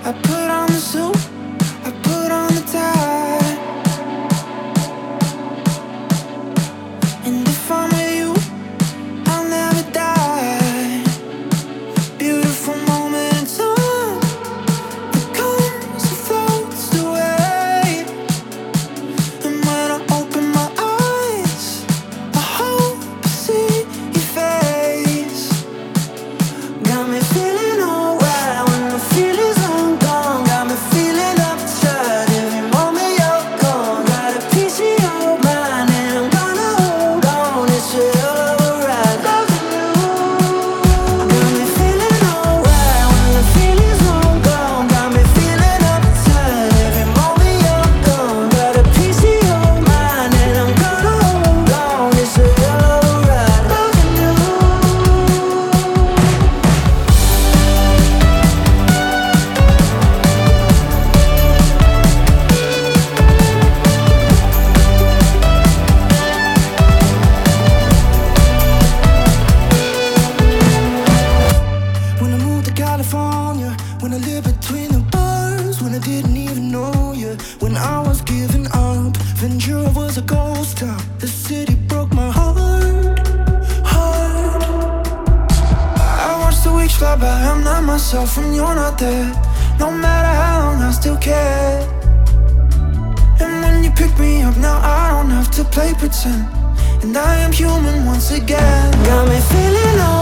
I put on the suit, I put on the tie. And if I'm with you, I'll never die. Beautiful moment in time that comes and floats away. And when I open my eyes, I hope I see your face. Got me feeling alright when the feeling's long gone. Got me feeling uptight every moment you're gone. Got a piece of your mind and I'm gonna hold on. It's a hell of a ride loving you. Got me feeling alright when the feeling's long gone. Got me feeling uptight every moment you're gone. Got a piece of your mind and I'm gonna hold on. It's a hell of a ride loving you. When I moved to California, when I lived between the bars, when I didn't even know you, when I was giving up, Ventura was a ghost town. The city broke my heart. I watched the weeks fly by, I'm not myself when you're not there. No matter how long, I still care. And when you pick me up now, I don't have to play pretend. And I am human once again. Got me feeling